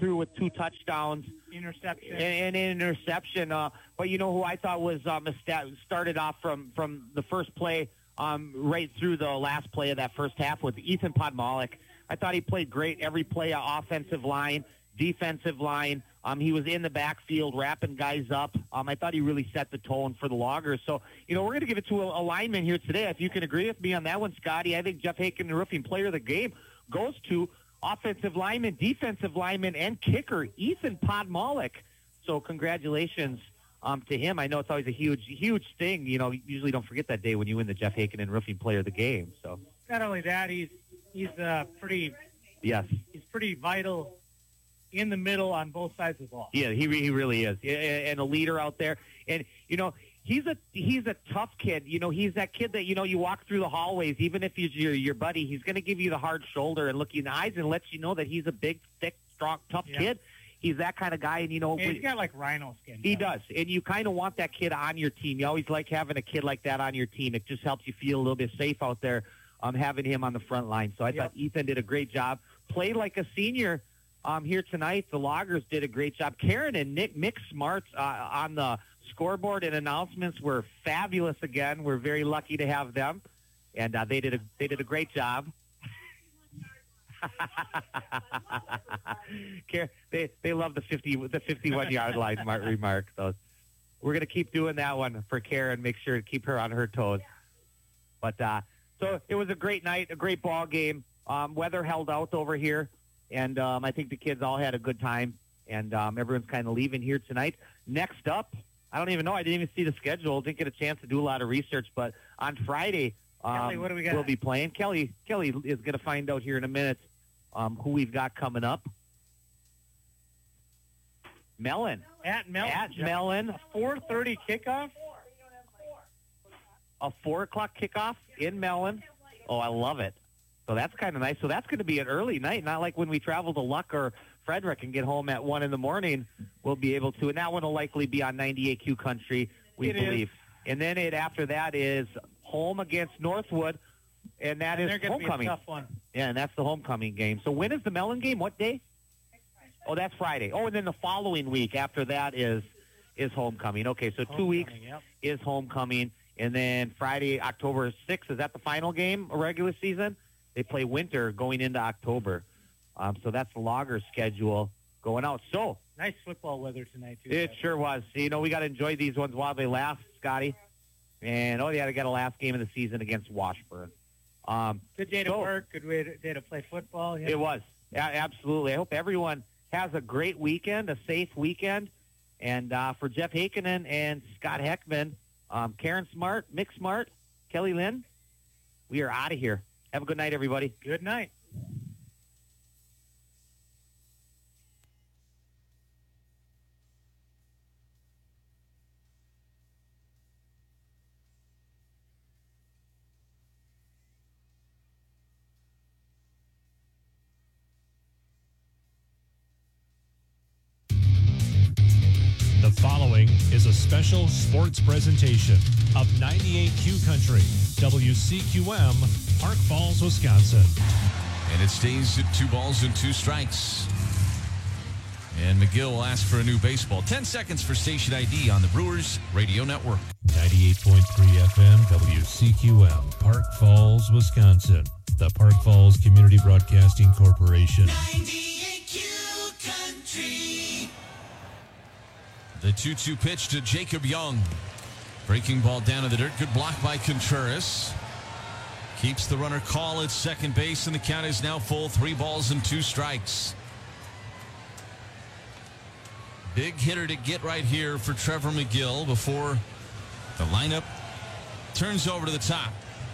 through with 2 touchdowns. Interception. And an interception. But you know who I thought was started off from the first play right through the last play of that first half was Ethan Podmalik. I thought he played great every play, offensive line, defensive line. He was in the backfield wrapping guys up. I thought he really set the tone for the Loggers. So, we're going to give it to a lineman here today. If you can agree with me on that one, Scotty, I think Jeff Haken, the Roofing Player of the Game, goes to offensive lineman, defensive lineman, and kicker, Ethan Podmalik. So congratulations to him. I know it's always a huge thing. You usually don't forget that day when you win the Jeff Haken and Roofing Player of the Game. So not only that, he's pretty vital in the middle on both sides of the ball. Yeah, he really is, and a leader out there. And he's a tough kid. He's that kid that you walk through the hallways, even if he's your buddy, he's going to give you the hard shoulder and look you in the eyes and let you know that he's a big, thick, strong, tough kid. He's that kind of guy, and he's got like rhino skin. He does, and you kind of want that kid on your team. You always like having a kid like that on your team. It just helps you feel a little bit safe out there, having him on the front line. So I thought Ethan did a great job. Played like a senior here tonight. The Loggers did a great job. Karen and Mick Smarts on the scoreboard and announcements were fabulous again. We're very lucky to have them, and they did a great job. They love the 51-yard line remark. So we're going to keep doing that one for Karen. Make sure to keep her on her toes. But so it was a great night, a great ball game. Weather held out over here, and I think the kids all had a good time. And everyone's kind of leaving here tonight. Next up, I don't even know. I didn't even see the schedule. Didn't get a chance to do a lot of research. But on Friday, Kelly, what do we got? We'll be playing. Kelly is going to find out here in a minute who we've got coming up. Mellon. At Mellon. At Mellon. A 4:30 kickoff? A 4 o'clock kickoff in Mellon. Oh, I love it. So that's kind of nice. So that's going to be an early night, not like when we travel to Luck or Frederick and get home at 1 in the morning. We'll be able to. And that one will likely be on 98Q Country, we believe. And then after that is home against Northwood, and that is homecoming. Be a tough one. Yeah, and that's the homecoming game. So when is the Mellon game? What day? Oh, that's Friday. Oh, and then the following week after that is homecoming. Okay, so 2 weeks is homecoming. And then Friday, October 6th, is that the final game of regular season? They play winter going into October. So that's the Loggers schedule going out. So nice football weather tonight, too. It sure was. We got to enjoy these ones while they last, Scotty. And, they got a last game of the season against Washburn. Good day to work, good day to play football. Yeah. It was. Yeah, absolutely. I hope everyone has a great weekend, a safe weekend. And for Jeff Hakenen and Scott Heckman, Karen Smart, Mick Smart, Kelly Lynn, we are out of here. Have a good night, everybody. Good night. The following is a special sports presentation of 98Q Country, WCQM, Park Falls, Wisconsin. And it stays at 2 balls and 2 strikes. And McGill will ask for a new baseball. 10 seconds for station ID on the Brewers Radio Network. 98.3 FM, WCQM, Park Falls, Wisconsin. The Park Falls Community Broadcasting Corporation. 98Q Country. The 2-2 pitch to Jacob Young. Breaking ball down to the dirt. Good block by Contreras. Keeps the runner call at second base, and the count is now full. 3 balls and 2 strikes. Big hitter to get right here for Trevor McGill before the lineup turns over to the top.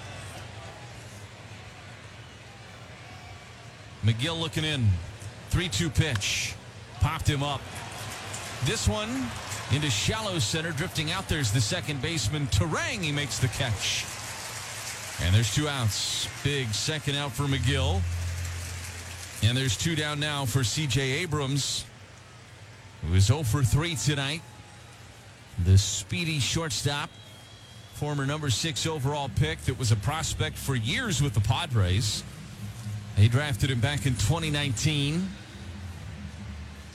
McGill looking in. 3-2 pitch. Popped him up. This one into shallow center. Drifting out there's the second baseman, Terang. He makes the catch. And there's 2 outs. Big second out for McGill. And there's 2 down now for C.J. Abrams, who is 0 for 3 tonight. The speedy shortstop, former number 6 overall pick that was a prospect for years with the Padres. They drafted him back in 2019.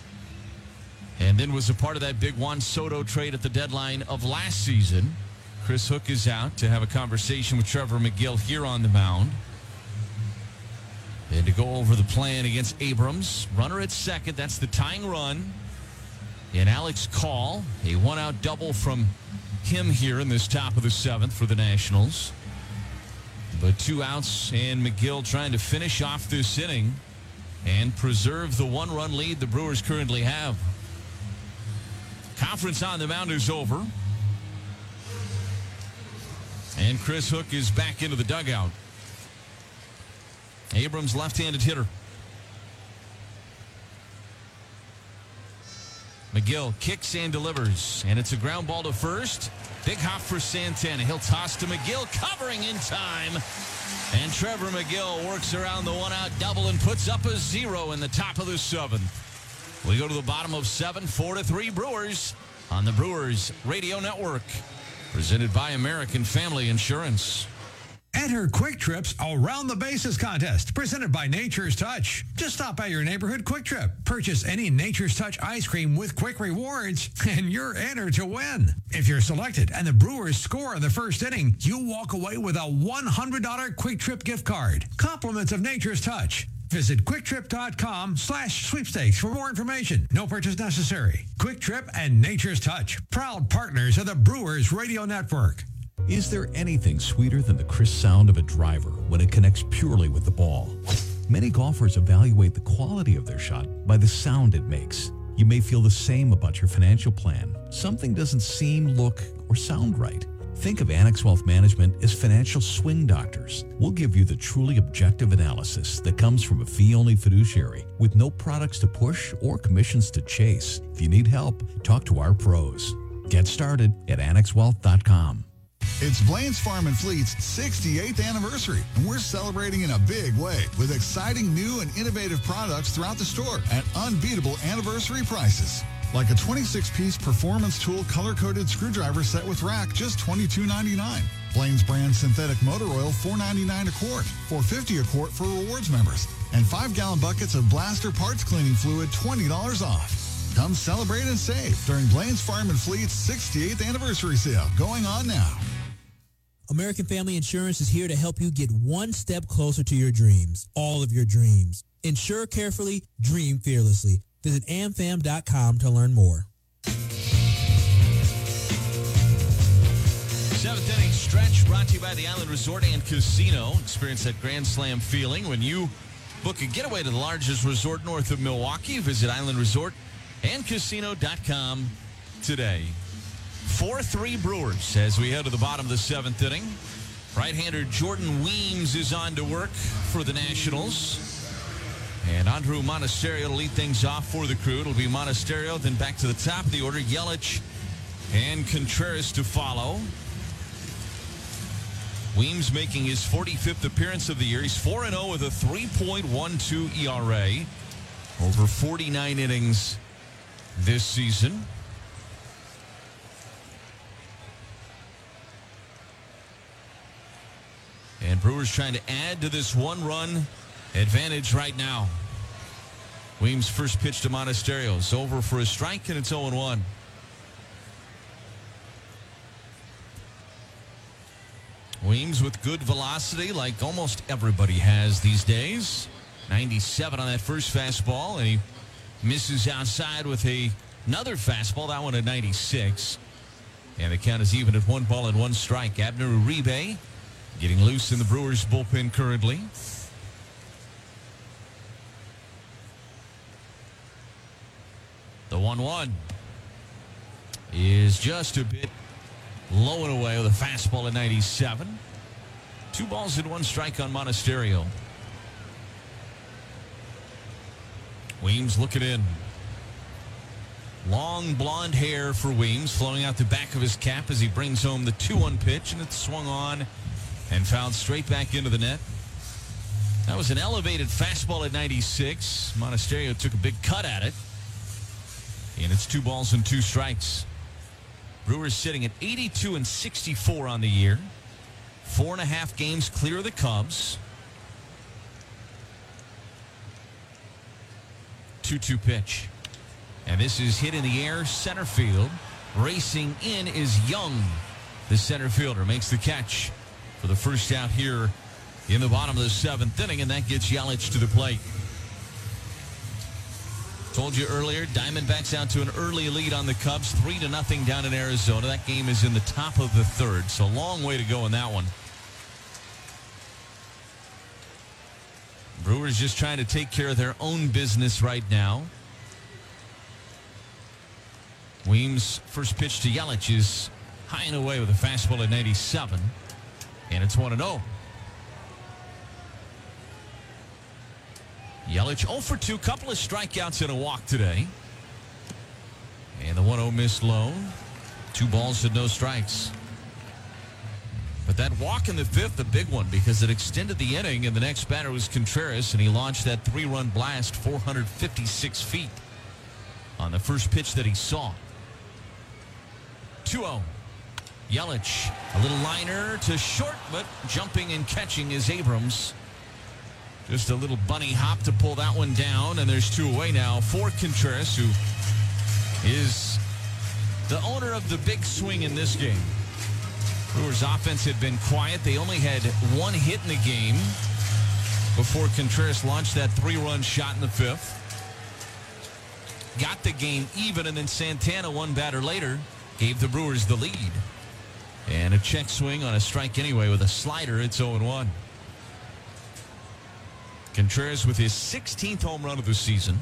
and then was a part of that big Juan Soto trade at the deadline of last season. Chris Hook is out to have a conversation with Trevor McGill here on the mound. And to go over the plan against Abrams. Runner at second. That's the tying run. And Alex Call, a one-out double from him here in this top of the seventh for the Nationals. But 2 outs, and McGill trying to finish off this inning and preserve the 1-run lead the Brewers currently have. Conference on the mound is over. And Chris Hook is back into the dugout. Abrams, left-handed hitter. McGill kicks and delivers, and it's a ground ball to first. Big hop for Santana. He'll toss to McGill, covering in time. And Trevor McGill works around the one-out double and puts up a 0 in the top of the seventh. We go to the bottom of 7, 4-3 Brewers on the Brewers Radio Network. Presented by American Family Insurance. Enter Quick Trip's Around the Bases contest, presented by Nature's Touch. Just stop by your neighborhood Quick Trip, purchase any Nature's Touch ice cream with quick rewards, and you're entered to win. If you're selected and the Brewers score in the first inning, you walk away with a $100 Quick Trip gift card. Compliments of Nature's Touch. Visit QuickTrip.com/sweepstakes for more information. No purchase necessary. Quick Trip and Nature's Touch, proud partners of the Brewers Radio Network. Is there anything sweeter than the crisp sound of a driver when it connects purely with the ball? Many golfers evaluate the quality of their shot by the sound it makes. You may feel the same about your financial plan. Something doesn't seem, look, or sound right. Think of Annex Wealth Management as financial swing doctors. We'll give you the truly objective analysis that comes from a fee-only fiduciary with no products to push or commissions to chase. If you need help, talk to our pros. Get started at AnnexWealth.com. It's Blaine's Farm and Fleet's 68th anniversary, and we're celebrating in a big way with exciting new and innovative products throughout the store at unbeatable anniversary prices. Like a 26-piece Performance Tool color-coded screwdriver set with rack, just $22.99. Blaine's brand synthetic motor oil, $4.99 a quart, $4.50 a quart for rewards members. And 5-gallon buckets of Blaster parts cleaning fluid, $20 off. Come celebrate and save during Blaine's Farm and Fleet's 68th anniversary sale, going on now. American Family Insurance is here to help you get one step closer to your dreams, all of your dreams. Insure carefully, dream fearlessly. Visit amfam.com to learn more. 7th inning stretch brought to you by the Island Resort and Casino. Experience that Grand Slam feeling when you book a getaway to the largest resort north of Milwaukee. Visit Island Resort and Casino.com today. 4-3 Brewers as we head to the bottom of the 7th inning. Right-hander Jordan Weems is on to work for the Nationals. And Andrew Monasterio to lead things off for the crew. It'll be Monasterio, then back to the top of the order. Yelich and Contreras to follow. Weems making his 45th appearance of the year. He's 4-0 with a 3.12 ERA. Over 49 innings this season. And Brewers trying to add to this one-run advantage right now. Weems' first pitch to Monasterio is over for a strike, and it's 0-1. Weems with good velocity like almost everybody has these days. 97 on that first fastball, and he misses outside with another fastball, that one at 96. And the count is even at 1-1 strike. Abner Uribe getting loose in the Brewers bullpen currently. The 1-1 is just a bit low and away with a fastball at 97. 2-1 strike on Monasterio. Weems looking in. Long blonde hair for Weems flowing out the back of his cap as he brings home the 2-1 pitch, and it's swung on and fouled straight back into the net. That was an elevated fastball at 96. Monasterio took a big cut at it. And it's 2-2 strikes. Brewers sitting at 82-64 on the year. 4.5 games clear of the Cubs. 2-2 pitch. And this is hit in the air, center field. Racing in is Young. The center fielder makes the catch for the first out here in the bottom of the 7th inning, and that gets Yelich to the plate. Told you earlier, Diamondbacks out to an early lead on the Cubs, 3-0 down in Arizona. That game is in the top of the 3rd, so long way to go in that one. Brewers just trying to take care of their own business right now. Weems' first pitch to Yelich is high and away with a fastball at 97, and it's 1-0. Yelich 0 for 2, couple of strikeouts and a walk today. And the 1-0 miss low. 2 balls and no strikes. But that walk in the 5th, a big one, because it extended the inning, and the next batter was Contreras, and he launched that 3-run blast 456 feet on the first pitch that he saw. 2-0. Yelich, a little liner to short, but jumping and catching is Abrams. Just a little bunny hop to pull that one down, and there's 2 away now for Contreras, who is the owner of the big swing in this game. Brewers offense had been quiet. They only had 1 hit in the game before Contreras launched that 3-run shot in the 5th. Got the game even, and then Santana, 1 batter later, gave the Brewers the lead. And a check swing on a strike anyway with a slider. It's 0-1. Contreras with his 16th home run of the season.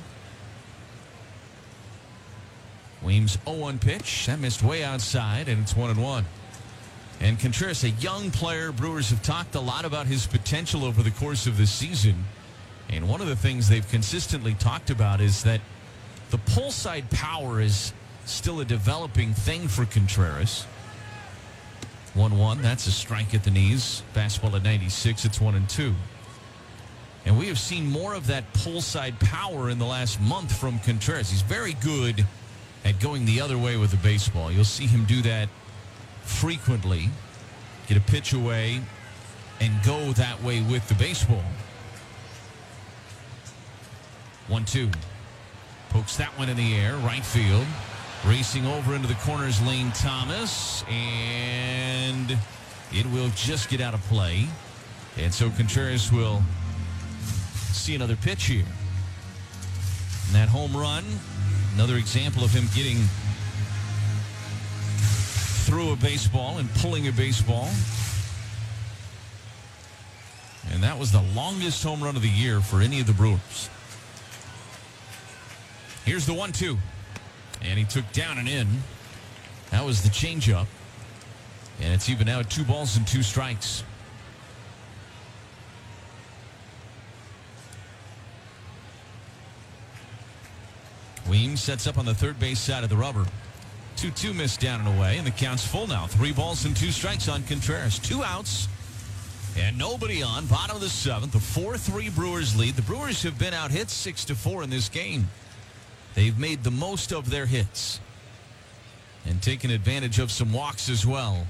Weems 0-1 pitch. That missed way outside, and it's 1-1. And Contreras, a young player. Brewers have talked a lot about his potential over the course of this season. And one of the things they've consistently talked about is that the pull side power is still a developing thing for Contreras. 1-1. That's a strike at the knees. Fastball at 96. It's 1-2. And we have seen more of that pull side power in the last month from Contreras. He's very good at going the other way with the baseball. You'll see him do that frequently. Get a pitch away and go that way with the baseball. 1-2. Pokes that one in the air. Right field. Racing over into the corners, Lane Thomas. And it will just get out of play. And so Contreras will see another pitch here. And that home run, another example of him getting through a baseball and pulling a baseball. And that was the longest home run of the year for any of the Brewers. Here's the 1-2. And he took down and in. That was the changeup. And it's even now at 2 balls and 2 strikes. Weems sets up on the third base side of the rubber. 2-2 missed down and away, and the count's full now. 3 balls and 2 strikes on Contreras. 2 outs and nobody on. Bottom of the 7th, a 4-3 Brewers lead. The Brewers have been out hit 6-4 in this game. They've made the most of their hits and taken advantage of some walks as well.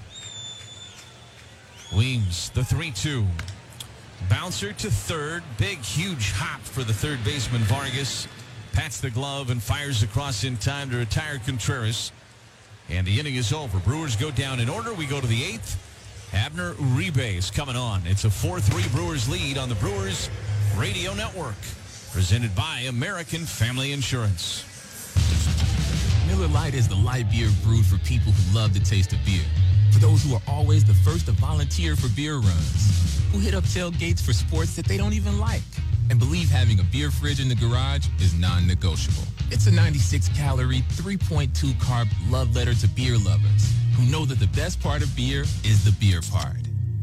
Weems, the 3-2. Bouncer to third. Big, huge hop for the third baseman Vargas. Pats the glove and fires across in time to retire Contreras. And the inning is over. Brewers go down in order. We go to the 8th. Abner Uribe is coming on. It's a 4-3 Brewers lead on the Brewers Radio Network. Presented by American Family Insurance. Miller Lite is the light beer brewed for people who love the taste of beer. For those who are always the first to volunteer for beer runs. Who hit up tailgates for sports that they don't even like. And believe having a beer fridge in the garage is non-negotiable. It's a 96-calorie, 3.2 carb love letter to beer lovers who know that the best part of beer is the beer part.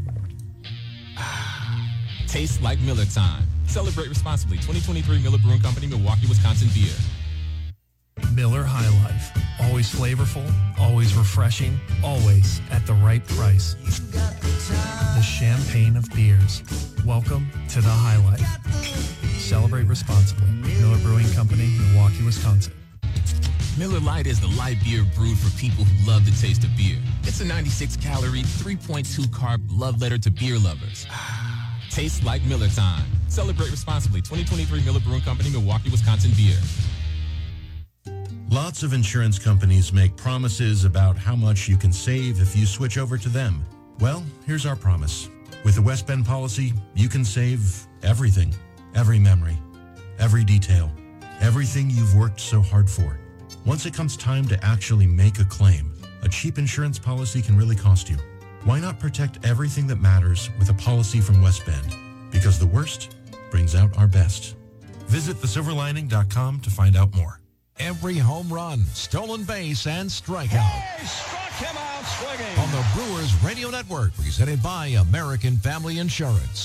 Tastes like Miller time. Celebrate responsibly. 2023 Miller Brewing Company, Milwaukee, Wisconsin beer. Miller High Life. Always flavorful, always refreshing, always at the right price. The champagne of beers. Welcome to the High Life. Celebrate responsibly. Miller Brewing Company, Milwaukee, Wisconsin. Miller Lite is the light beer brewed for people who love the taste of beer. It's a 96-calorie, 3.2 carb love letter to beer lovers. Tastes like Miller time. Celebrate responsibly. 2023 Miller Brewing Company, Milwaukee, Wisconsin beer. Lots of insurance companies make promises about how much you can save if you switch over to them. Well, here's our promise. With the West Bend policy, you can save everything, every memory, every detail, everything you've worked so hard for. Once it comes time to actually make a claim, a cheap insurance policy can really cost you. Why not protect everything that matters with a policy from West Bend? Because the worst brings out our best. Visit thesilverlining.com to find out more. Every home run, stolen base, and strikeout. He struck him out swinging. On the Brewers Radio Network, presented by American Family Insurance.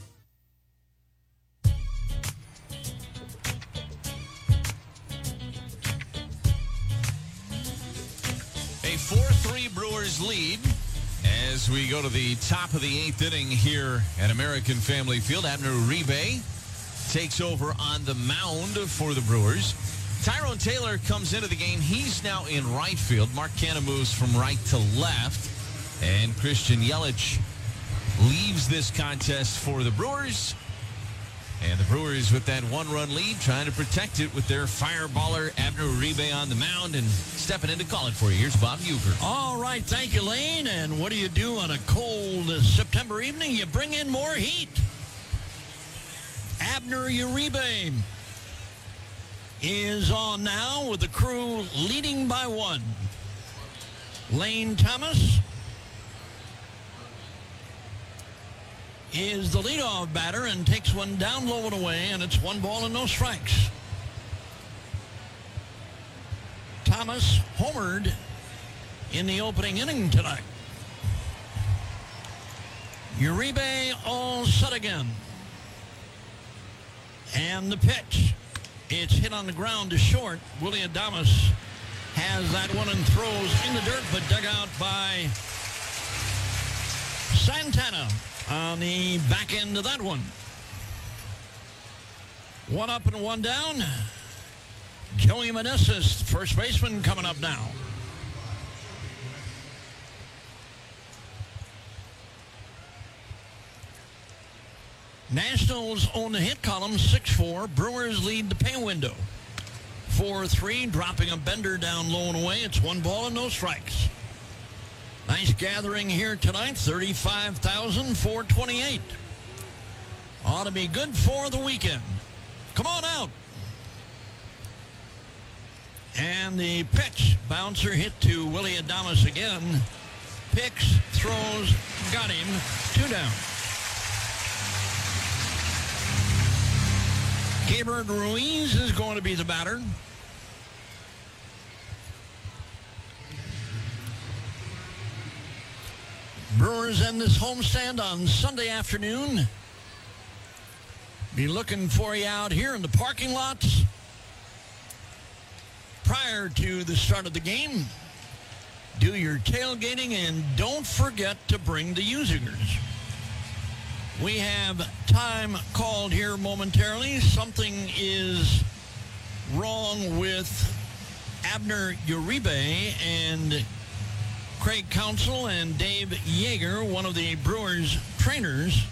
A 4-3 Brewers lead as we go to the top of the 8th inning here at American Family Field. Abner Uribe takes over on the mound for the Brewers. Tyrone Taylor comes into the game. He's now in right field. Mark Canha moves from right to left. And Christian Yelich leaves this contest for the Brewers. And the Brewers with that one-run lead trying to protect it with their fireballer Abner Uribe on the mound and stepping in to call it for you. Here's Bob Uecker. All right, thank you, Lane. And what do you do on a cold September evening? You bring in more heat. Abner Uribe is on now with the crew leading by 1. Lane Thomas is the leadoff batter and takes one down low and away, and it's 1 ball and no strikes. Thomas homered in the opening inning tonight. Uribe all set again. And the pitch. It's hit on the ground to short. Willy Adames has that one and throws in the dirt, but dug out by Santana on the back end of that one. 1 up and 1 down. Joey Meneses, first baseman, coming up now. Nationals own the hit column, 6-4. Brewers lead the pay window, 4-3, dropping a bender down low and away. It's 1 ball and no strikes. Nice gathering here tonight, 35,428. Ought to be good for the weekend. Come on out. And the pitch, bouncer hit to Willy Adames again. Picks, throws, got him, 2 down. Keibert Ruiz is going to be the batter. Brewers end this homestand on Sunday afternoon. Be looking for you out here in the parking lots prior to the start of the game. Do your tailgating and don't forget to bring the Usingers. We have time called here momentarily. Something is wrong with Abner Uribe, and Craig Counsell and Dave Yeager, one of the Brewers trainers,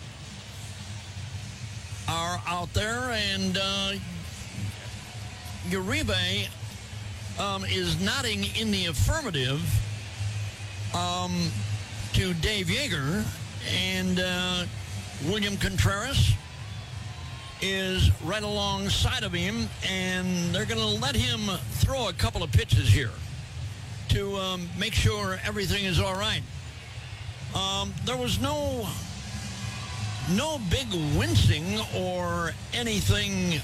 are out there, and Uribe is nodding in the affirmative to Dave Yeager, and William Contreras is right alongside of him, and they're going to let him throw a couple of pitches here to make sure everything is all right. There was no big wincing or anything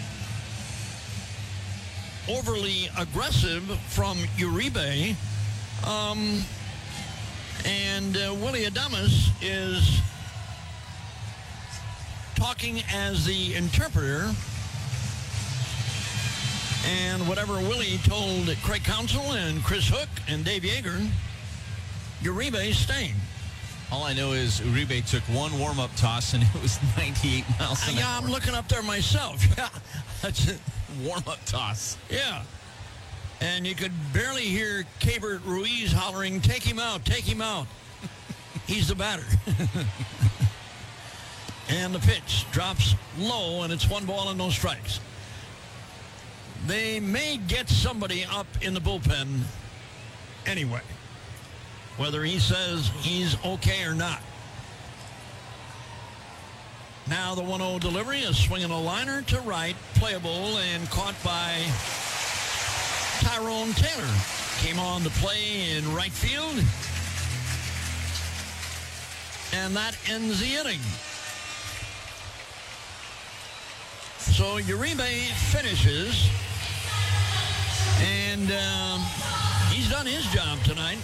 overly aggressive from Uribe, and Willy Adames is talking as the interpreter, and whatever Willie told Craig Counsell and Chris Hook and Dave Yeager, Uribe's staying. All I know is Uribe took one warm-up toss, and it was 98 miles an hour. Yeah, I'm looking up there myself. Yeah, that's a warm-up toss. Yeah. And you could barely hear Keibert Ruiz hollering, "Take him out, take him out." He's the batter. And the pitch drops low, and it's 1 ball and no strikes. they may get somebody up in the bullpen anyway, whether he says he's okay or not. Now the 1-0 delivery is swinging a liner to right, playable, and caught by Tyrone Taylor. Came on to play in right field. And that ends the inning. So Uribe finishes. And he's done his job tonight.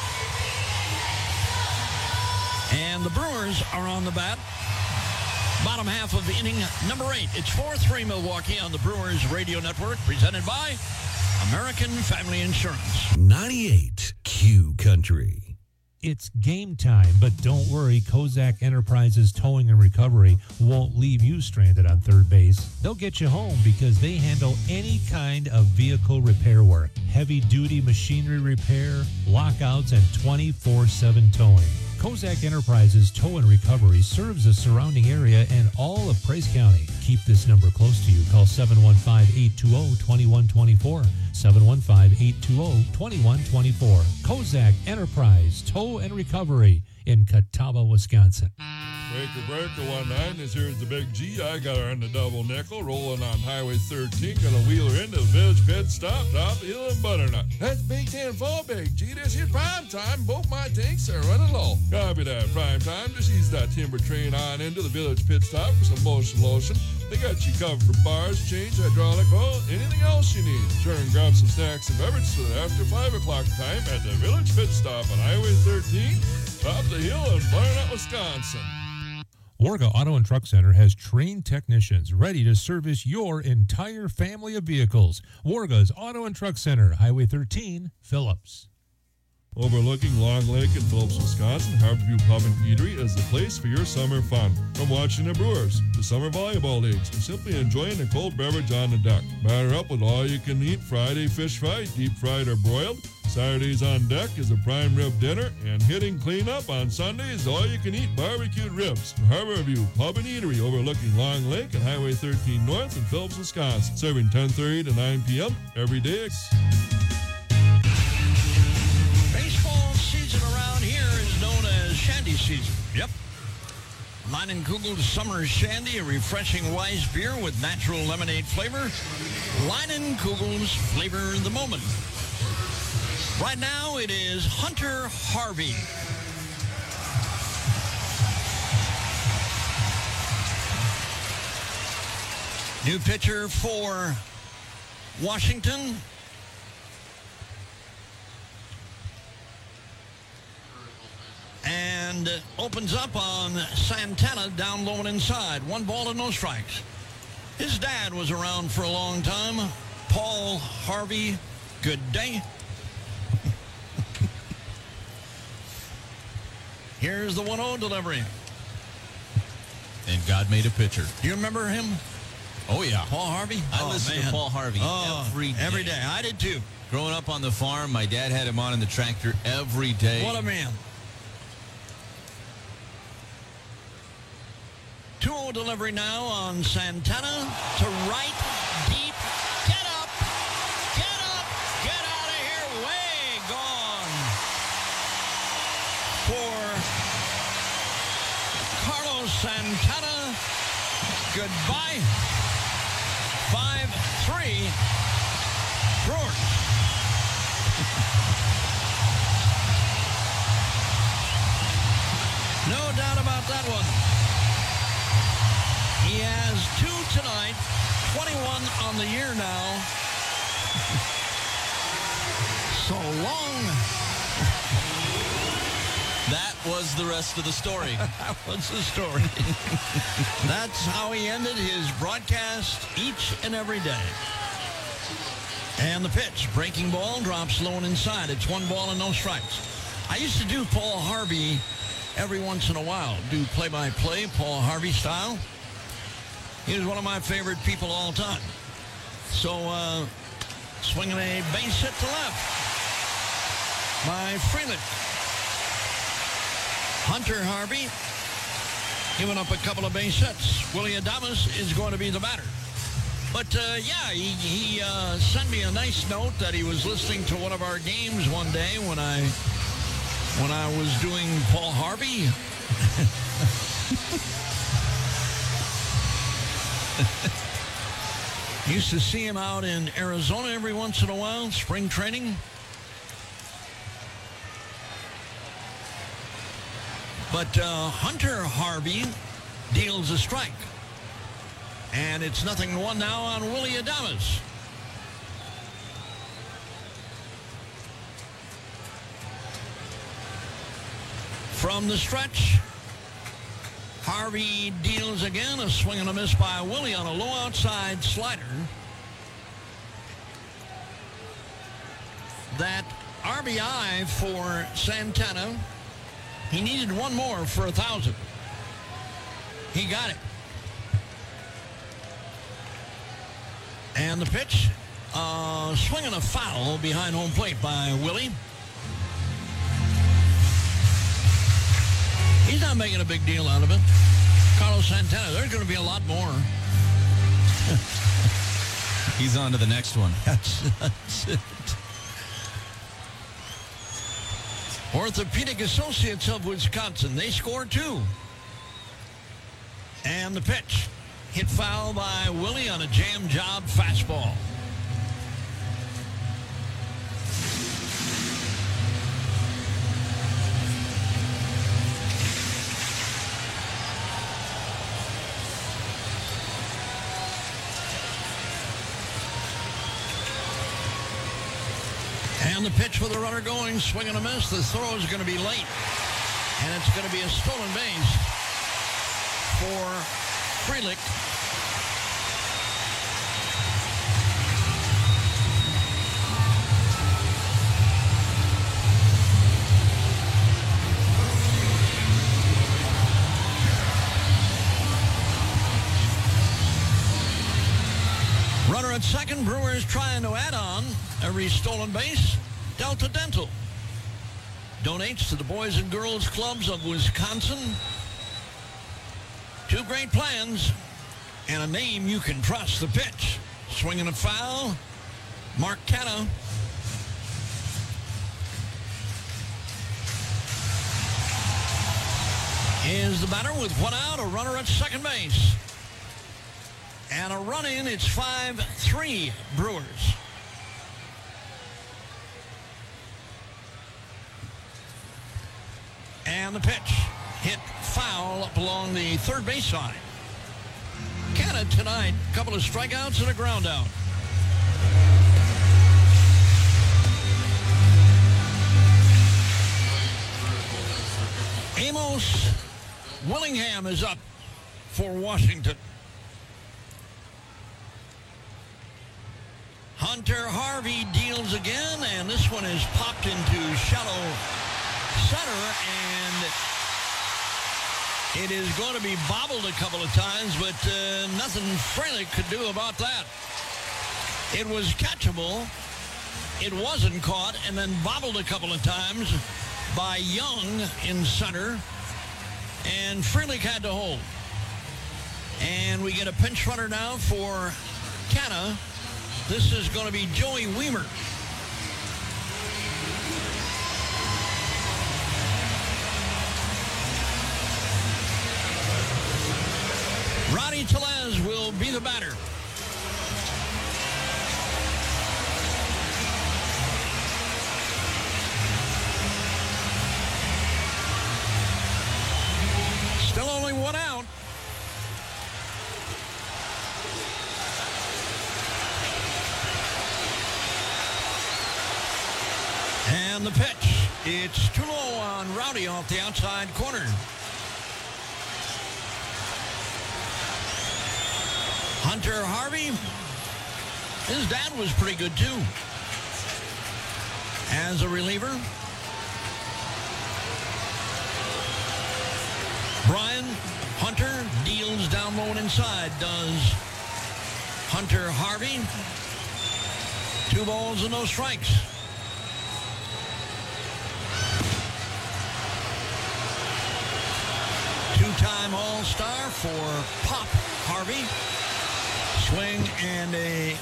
And the Brewers are on the bat. Bottom half of inning number 8. It's 4-3 Milwaukee on the Brewers Radio Network, presented by American Family Insurance. 98 Q Country. It's game time, but don't worry, Kozak Enterprises Towing and Recovery won't leave you stranded on third base. They'll get you home because they handle any kind of vehicle repair work, heavy-duty machinery repair, lockouts, and 24/7 towing. Kozak Enterprises Tow and Recovery serves the surrounding area and all of Price County. Keep this number close to you. Call 715-820-2124. 715-820-2124. Kozak Enterprise Tow and Recovery in Catawba, Wisconsin. Breaker 19 is here's the Big G. I got her on the double nickel, rolling on Highway 13. Gonna wheel her into the Village Pit Stop, top the hill and butternut. That's Big 10 for Big G. This here prime time. Both my tanks are running low. Copy that. Prime time. Just ease that timber train on into the Village Pit Stop for some motion lotion. They got you covered for bars, chains, hydraulic oil, anything else you need. Sure, and grab some snacks and beverages for the after 5 o'clock time at the Village Pit Stop on Highway 13, top the hill in Butternut, Wisconsin. Warga Auto and Truck Center has trained technicians ready to service your entire family of vehicles. Warga's Auto and Truck Center, Highway 13, Phillips. Overlooking Long Lake in Phillips, Wisconsin, Harborview Pub and Eatery is the place for your summer fun. From watching the Brewers, to summer volleyball leagues, to simply enjoying a cold beverage on the deck. Batter up with all-you-can-eat Friday fish fry, deep fried or broiled. Saturdays on deck is a prime rib dinner, and hitting cleanup on Sundays, all-you-can-eat barbecued ribs. Harborview Pub and Eatery overlooking Long Lake and Highway 13 North in Phillips, Wisconsin, serving 10:30 to 9 p.m. every day. Baseball season around here is known as Shandy season. Yep. Leinenkugel's Summer Shandy, a refreshing Weiss beer with natural lemonade flavor. Leinenkugel's flavor the moment. Right now, it is Hunter Harvey. New pitcher for Washington. And opens up on Santana down low and inside. 1 ball and no strikes. His dad was around for a long time. Paul Harvey, good day. Here's the 1-0 delivery. And God made a pitcher. Do you remember him? Oh, yeah. Paul Harvey? I listened to Paul Harvey every day. Every day. I did, too. Growing up on the farm, my dad had him on in the tractor every day. What a man. 2-0 delivery now on Santana to right, deep. Get up. Get up. Get out of here. Way gone. For Carlos Santana, goodbye. 5-3 Brewers. No doubt about that one. He has 2 tonight, 21 on the year now. So long. That was the rest of the story. That was the story. That's how he ended his broadcast each and every day. And the pitch, breaking ball, drops low and inside. It's 1 ball and no strikes. I used to do Paul Harvey every once in a while, do play-by-play, Paul Harvey style. He was one of my favorite people all time. So, swinging a base hit to left by Frelick. Hunter Harvey giving up a couple of base hits. Willie Adames is going to be the batter. But, he sent me a nice note that he was listening to one of our games one day when I was doing Paul Harvey. Used to see him out in Arizona every once in a while, spring training. But Hunter Harvey deals a strike. And it's 0-1 now on Willie Adames. From the stretch, Harvey deals again, a swing and a miss by Willie on a low outside slider. That RBI for Santana. He needed one more for 1,000. He got it. And the pitch, swing and a foul behind home plate by Willie. He's not making a big deal out of it. Carlos Santana, there's going to be a lot more. He's on to the next one. That's it. Orthopedic Associates of Wisconsin, they scored 2. And the pitch. Hit foul by Willie on a jam job fastball. And the pitch with the runner going, swing and a miss. The throw is going to be late. And it's going to be a stolen base for Frelick. Runner at second, Brewers trying to add on every stolen base. Delta Dental donates to the Boys and Girls Clubs of Wisconsin. 2 great plans and a name you can trust. The pitch, swinging a foul. Mark Canha. Is the batter with 1 out, a runner at second base. And a run in, it's 5-3 Brewers. And the pitch hit foul up along the third base side. Canha tonight, a couple of strikeouts and a ground out. Amos Willingham is up for Washington. Hunter Harvey deals again, and this one is popped into shallow center, and it is going to be bobbled a couple of times, but nothing Frelick could do about that. It was catchable. It wasn't caught, and then bobbled a couple of times by Young in center, and Frelick had to hold. And we get a pinch runner now for Canha. This is going to be Joey Wiemer. Rowdy Tellez will be the batter. Still only 1 out. And the pitch. It's too low on Rowdy off the outside corner. Hunter Harvey, his dad was pretty good too as a reliever. Brian Hunter deals down low and inside, does Hunter Harvey. 2 balls and no strikes. Two-time All-Star for Pop Harvey. Swing and a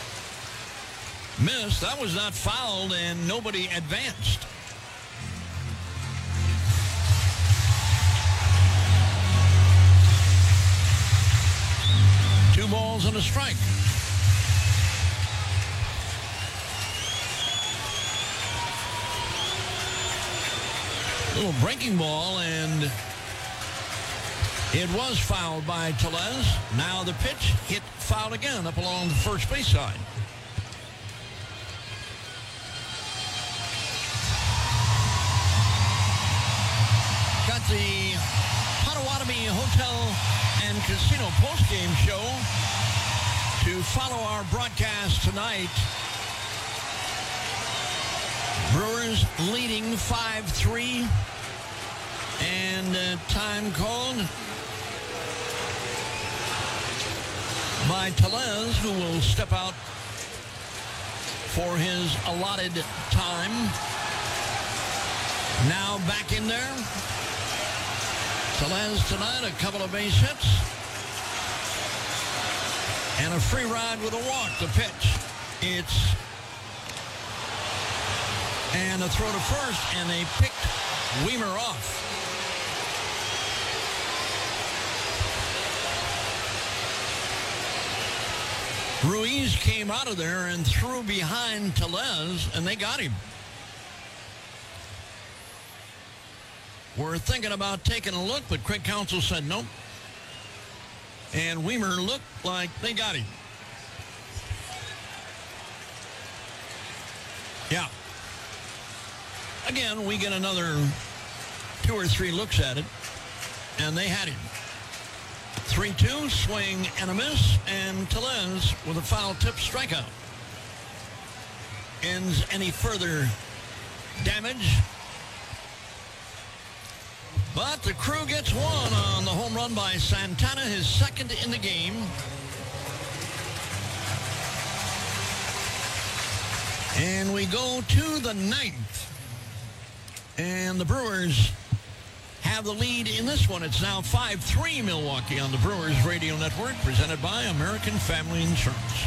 miss. That was not fouled, and nobody advanced. Two balls and a strike. Little breaking ball, and it was fouled by Tellez. Now the pitch hit foul again up along the first base side. Got the Potawatomi Hotel and Casino postgame show to follow our broadcast tonight. Brewers leading 5-3, and time called by Tellez, who will step out for his allotted time. Now back in there. Tellez tonight, a couple of base hits and a free ride with a walk. The pitch, it's and a throw to first, and they picked Wiemer off. Ruiz came out of there and threw behind Tellez, and they got him. We're thinking about taking a look, but Craig Counsell said nope. And Wiemer looked like they got him. Yeah. Again, we get another 2 or 3 looks at it, and they had him. 3-2, swing and a miss, and Tellez with a foul tip strikeout. Ends any further damage. But the Crew gets one on the home run by Santana, his second in the game. And we go to the 9th. And the Brewers have the lead in this one. It's now 5-3 Milwaukee on the Brewers Radio Network, presented by American Family Insurance.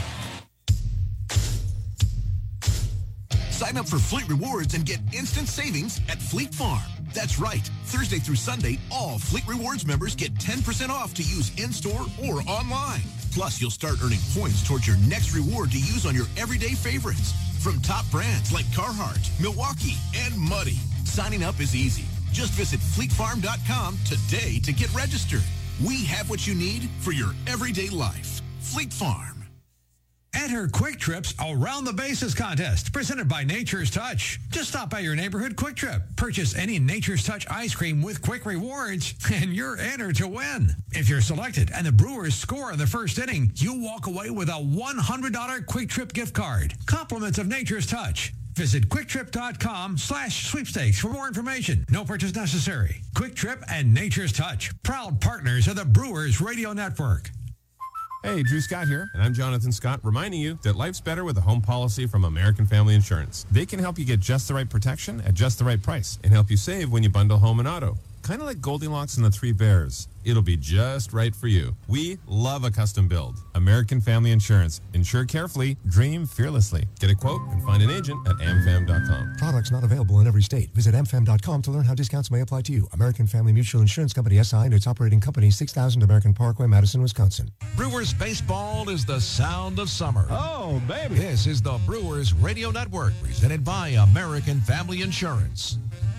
Sign up for Fleet Rewards and get instant savings at Fleet Farm. That's right. Thursday through Sunday, all Fleet Rewards members get 10% off to use in-store or online. Plus, you'll start earning points towards your next reward to use on your everyday favorites. From top brands like Carhartt, Milwaukee, and Muddy. Signing up is easy. Just visit FleetFarm.com today to get registered. We have what you need for your everyday life. Fleet Farm. Enter Quick Trip's Around the Bases contest, presented by Nature's Touch. Just stop by your neighborhood Quick Trip, purchase any Nature's Touch ice cream with quick rewards, and you're entered to win. If you're selected and the Brewers score in the first inning, you walk away with a $100 Quick Trip gift card. Compliments of Nature's Touch. Visit QuickTrip.com/sweepstakes for more information. No purchase necessary. Quick Trip and Nature's Touch, proud partners of the Brewers Radio Network. Hey, Drew Scott here, and I'm Jonathan Scott, reminding you that life's better with a home policy from American Family Insurance. They can help you get just the right protection at just the right price and help you save when you bundle home and auto. Kind of like Goldilocks and the Three Bears. It'll be just right for you. We love a custom build. American Family Insurance. Insure carefully, dream fearlessly. Get a quote and find an agent at amfam.com. Products not available in every state. Visit amfam.com to learn how discounts may apply to you. American Family Mutual Insurance Company, SI, and its operating company, 6000 American Parkway, Madison, Wisconsin. Brewers baseball is the sound of summer. Oh, baby. This is the Brewers Radio Network, presented by American Family Insurance.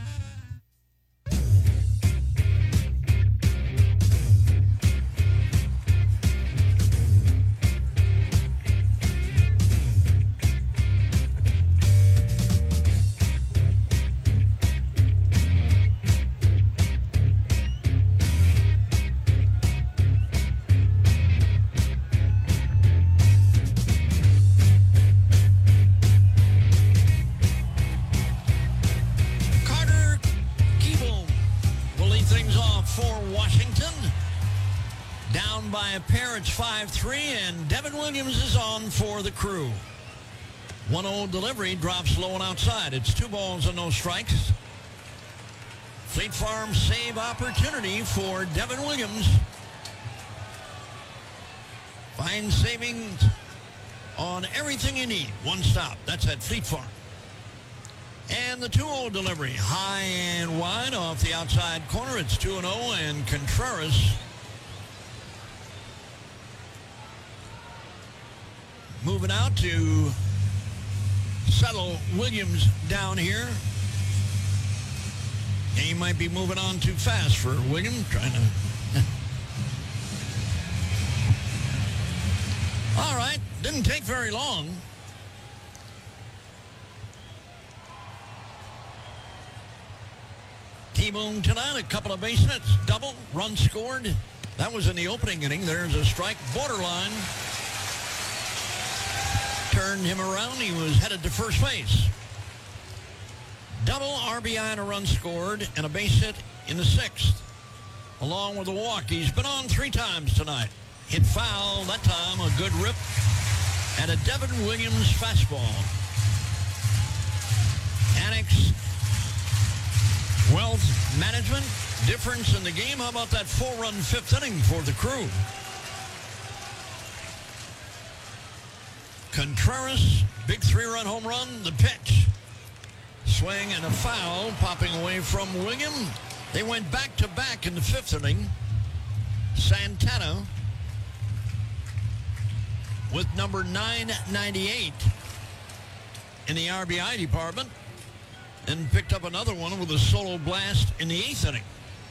By a pair, it's 5-3, and Devin Williams is on for the Crew. 1-0 delivery, drops low and outside. It's 2 balls and no strikes. Fleet Farm save opportunity for Devin Williams. Find savings on everything you need. One stop. That's at Fleet Farm. And the 2-0 delivery. High and wide off the outside corner. It's 2-0, and Contreras moving out to settle Williams down here. He might be moving on too fast for Williams. Trying to... All right. Didn't take very long. T-Boone tonight, a couple of base hits, double, run scored. That was in the opening inning. There's a strike, borderline. Turned him around. He was headed to first base. Double, RBI, and a run scored, and a base hit in the 6th, along with a walk. He's been on 3 times tonight. Hit foul, that time a good rip, and a Devin Williams fastball. Annex Wealth Management, difference in the game. How about that 4-run 5th inning for the Crew? Contreras, big 3-run home run, the pitch. Swing and a foul, popping away from William. They went back-to-back in the 5th inning. Santana with number 998 in the RBI department, and picked up another one with a solo blast in the 8th inning.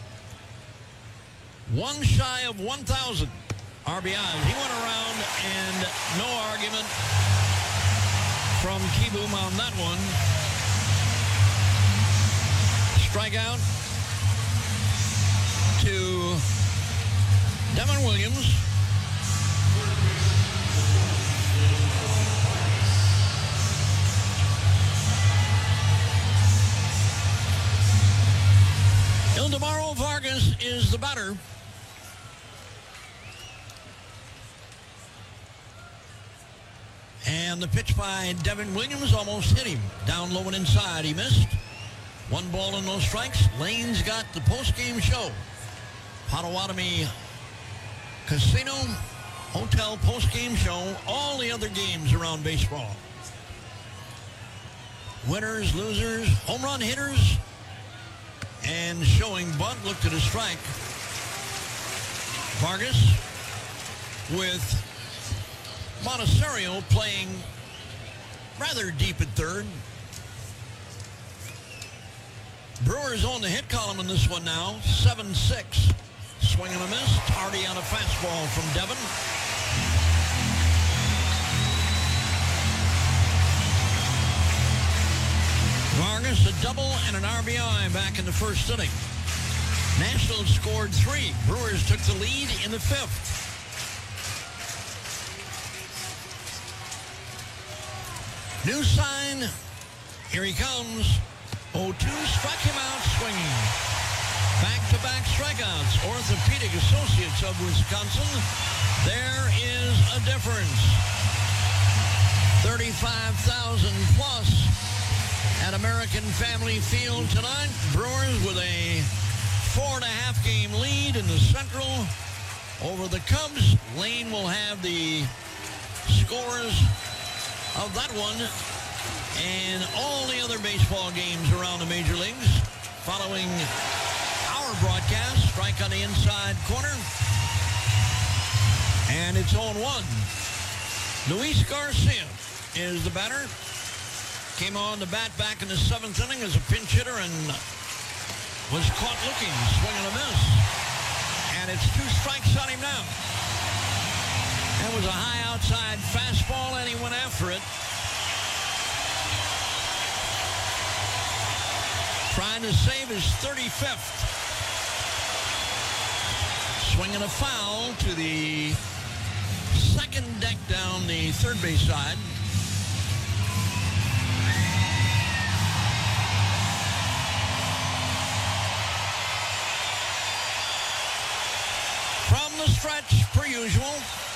One shy of 1,000 RBIs. He went around, and no argument from Kieboom on that one. Strikeout to Devin Williams. Ildemaro Vargas is the batter. And the pitch by Devin Williams almost hit him. Down low and inside, he missed. 1 ball and no strikes. Lane's got the post-game show. Potawatomi Casino Hotel post-game show. All the other games around baseball. Winners, losers, home run hitters, and showing bunt. Looked at a strike. Vargas with Montecchio playing rather deep at third. Brewers on the hit column in this one now. 7-6. Swing and a miss. Tardy on a fastball from Devin. Vargas a double and an RBI back in the 1st inning. Nationals scored 3. Brewers took the lead in the 5th. New sign. Here he comes. 0-2, struck him out swinging. Back-to-back strikeouts. Orthopedic Associates of Wisconsin. There is a difference. 35,000 plus at American Family Field tonight. Brewers with a 4.5 game lead in the Central over the Cubs. Lane will have the scores of that one and all the other baseball games around the major leagues following our broadcast. Strike on the inside corner, and it's 0-1. Luis Garcia is the batter. Came on the bat back in the 7th inning as a pinch hitter and was caught looking, swing and a miss. And it's 2 strikes on him now. That was a high outside fastball, and he went after it. Trying to save his 35th. Swinging a foul to the 2nd deck down the 3rd base side. From the stretch, per usual.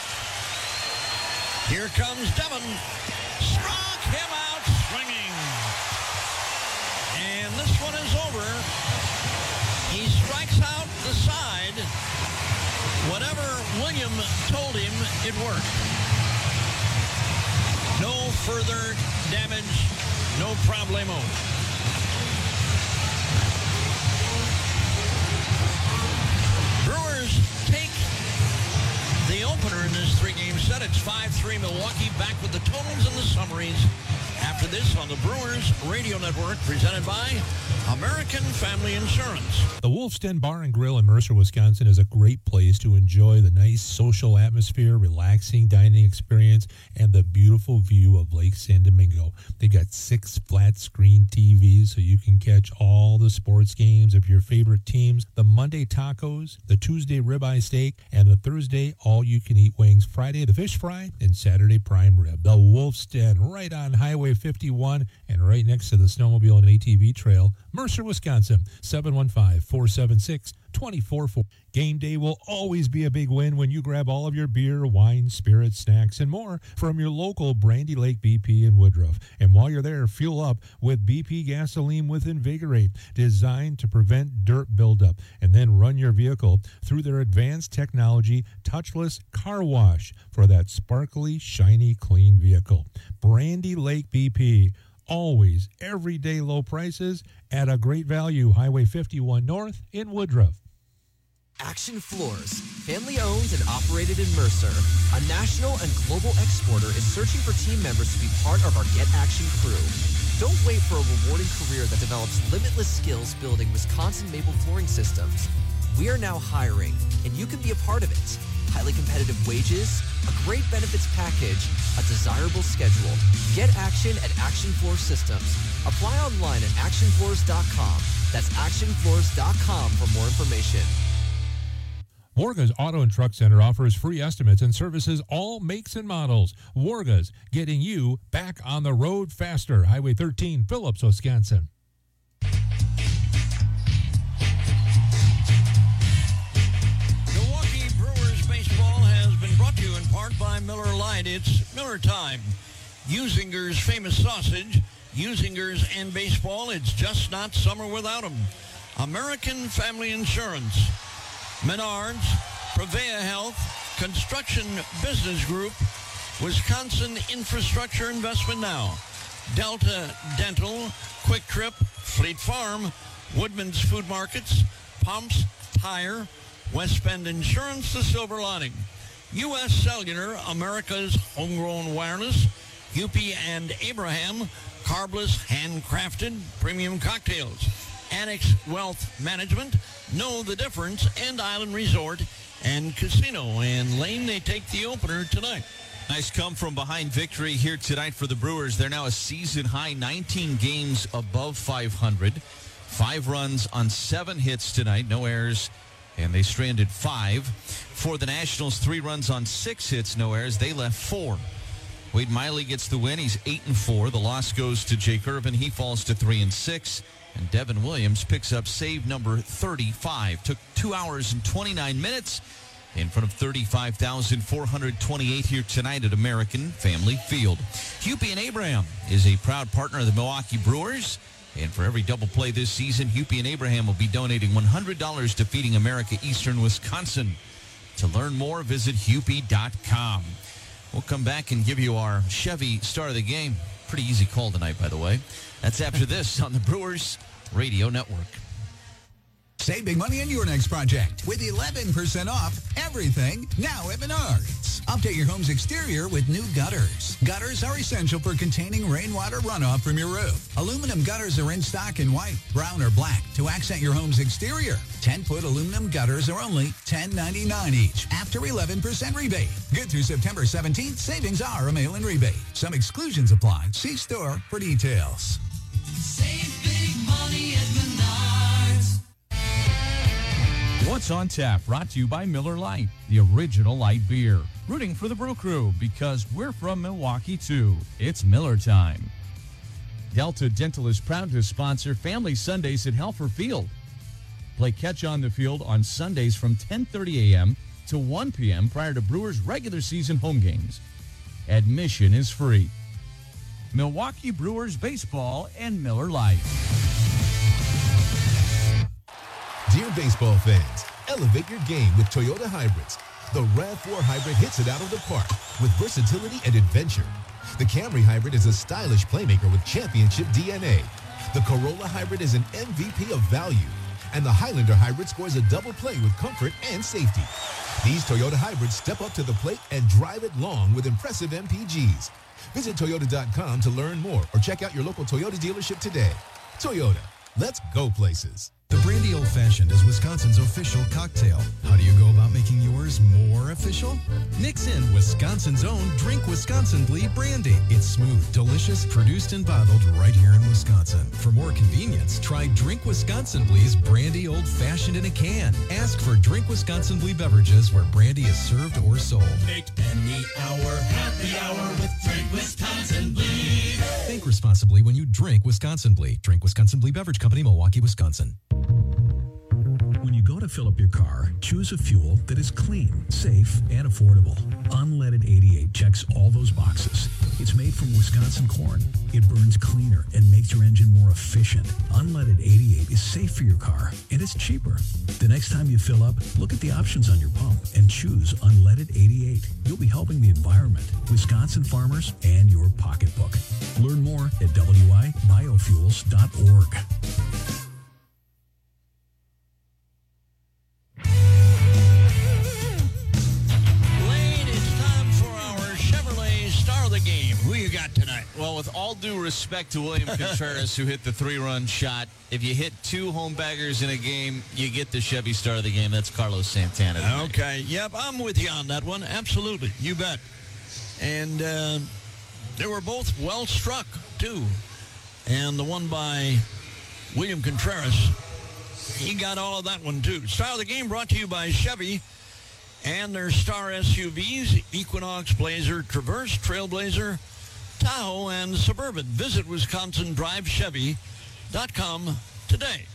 Here comes Devin. Struck him out swinging. And this one is over. He strikes out the side. Whatever William told him it worked. No further damage, no problemo. Brewers take the opener in this three-game set. It's 5-3 Milwaukee. Back with the totals and the summaries after this on the Brewers Radio Network, presented by American Family Insurance. The Wolf's Den Bar and Grill in Mercer, Wisconsin is a great place to enjoy the nice social atmosphere, relaxing dining experience, and the beautiful view of Lake San Domingo. They got 6 flat-screen TVs so you can catch all the sports games of your favorite teams, the Monday tacos, the Tuesday ribeye steak, and the Thursday all-you-can-eat wings, Friday the fish fry, and Saturday prime rib. The Wolf's Den, right on Highway 51 and right next to the snowmobile and ATV trail, Mercer, Wisconsin, 715-476-2440. Game day will always be a big win when you grab all of your beer, wine, spirits, snacks, and more from your local Brandy Lake BP in Woodruff. And while you're there, fuel up with BP gasoline with Invigorate, designed to prevent dirt buildup, and then run your vehicle through their advanced technology touchless car wash for that sparkly, shiny, clean vehicle. Brandy Lake BP. Always everyday low prices at a great value. Highway 51 North in Woodruff. Action Floors, family owned and operated in Mercer, a national and global exporter, is searching for team members to be part of our Get Action crew. Don't wait for a rewarding career that develops limitless skills building Wisconsin maple flooring systems. We are now hiring, and you can be a part of it. Highly competitive wages, a great benefits package, a desirable schedule. Get Action at Action Floor Systems. Apply online at actionfloors.com. That's actionfloors.com for more information. Warga's Auto and Truck Center offers free estimates and services all makes and models. Warga's, getting you back on the road faster. Highway 13, Phillips, Wisconsin. Milwaukee Brewers baseball has been brought to you in part by Miller Lite. It's Miller time. Usinger's famous sausage, Usinger's and baseball. It's just not summer without them. American Family Insurance, Menards, Prevea Health, Construction Business Group, Wisconsin Infrastructure Investment Now, Delta Dental, Quick Trip, Fleet Farm, Woodman's Food Markets, Pumps, Tire, West Bend Insurance, The Silver Lining, U.S. Cellular, America's Homegrown Wireless, UP and Abraham, carbless, handcrafted premium cocktails, Annex Wealth Management, Know the Difference, and Island Resort and Casino. And Lane, they take the opener tonight. Nice come-from-behind victory here tonight for the Brewers. They're now a season-high 19 games above 500. 5 runs on 7 hits tonight, no errors, and they stranded 5. For the Nationals, 3 runs on 6 hits, no errors. They left 4. Wade Miley gets the win. He's 8-4. The loss goes to Jake Irvin. He falls to 3-6. And Devin Williams picks up save number 35. Took 2 hours and 29 minutes in front of 35,428 here tonight at American Family Field. Hupy and Abraham is a proud partner of the Milwaukee Brewers. And for every double play this season, Hupy and Abraham will be donating $100 to Feeding America Eastern Wisconsin. To learn more, visit hupy.com. We'll come back and give you our Chevy star of the game. Pretty easy call tonight, by the way. That's after this on the Brewers Radio Network. Save big money on your next project with 11% off everything now at Menards. Update your home's exterior with new gutters. Gutters are essential for containing rainwater runoff from your roof. Aluminum gutters are in stock in white, brown, or black to accent your home's exterior. 10-foot aluminum gutters are only $10.99 each after 11% rebate. Good through September 17th, savings are a mail-in rebate. Some exclusions apply. See store for details. Save big money at Menards. What's on Tap, brought to you by Miller Lite, the original light beer. Rooting for the Brew Crew because we're from Milwaukee too. It's Miller time. Delta Dental is proud to sponsor Family Sundays at Helfer Field. Play catch on the field on Sundays from 10:30 a.m. to 1 p.m. prior to Brewers' regular season home games. Admission is free. Milwaukee Brewers Baseball and Miller Lite. Dear baseball fans, elevate your game with Toyota Hybrids. The RAV4 Hybrid hits it out of the park with versatility and adventure. The Camry Hybrid is a stylish playmaker with championship DNA. The Corolla Hybrid is an MVP of value. And the Highlander Hybrid scores a double play with comfort and safety. These Toyota Hybrids step up to the plate and drive it long with impressive MPGs. Visit Toyota.com to learn more or check out your local Toyota dealership today. Toyota, let's go places. The Brandy Old Fashioned is Wisconsin's official cocktail. How do you go about making yours more official? Mix in Wisconsin's own Drink Wisconsin-Blee Brandy. It's smooth, delicious, produced and bottled right here in Wisconsin. For more convenience, try Drink Wisconsin-Blee's Brandy Old Fashioned in a can. Ask for Drink Wisconsin-Blee beverages where brandy is served or sold. Make any hour happy hour with Drink Wisconsin-Blee. Think responsibly when you drink Wisconsin-Blee. Drink Wisconsin-Blee Beverage Company, Milwaukee, Wisconsin. When you go to fill up your car, choose a fuel that is clean, safe, and affordable. Unleaded 88 checks all those boxes. It's made from Wisconsin corn. It burns cleaner and makes your engine more efficient. Unleaded 88 is safe for your car, and it's cheaper. The next time you fill up, look at the options on your pump and choose Unleaded 88. You'll be helping the environment, Wisconsin farmers, and your pocketbook. Learn more at wibiofuels.org. Tonight. Well, with all due respect to William Contreras, who hit the 3-run shot, if you hit 2 home baggers in a game, you get the Chevy star of the game. That's Carlos Santana tonight. Okay. Yep, I'm with you on that one. Absolutely. You bet. And they were both well struck, too. And the one by William Contreras, he got all of that one, too. Star of the game brought to you by Chevy and their star SUVs, Equinox, Blazer, Traverse, Trailblazer, Tahoe, and Suburban. Visit WisconsinDriveChevy.com today.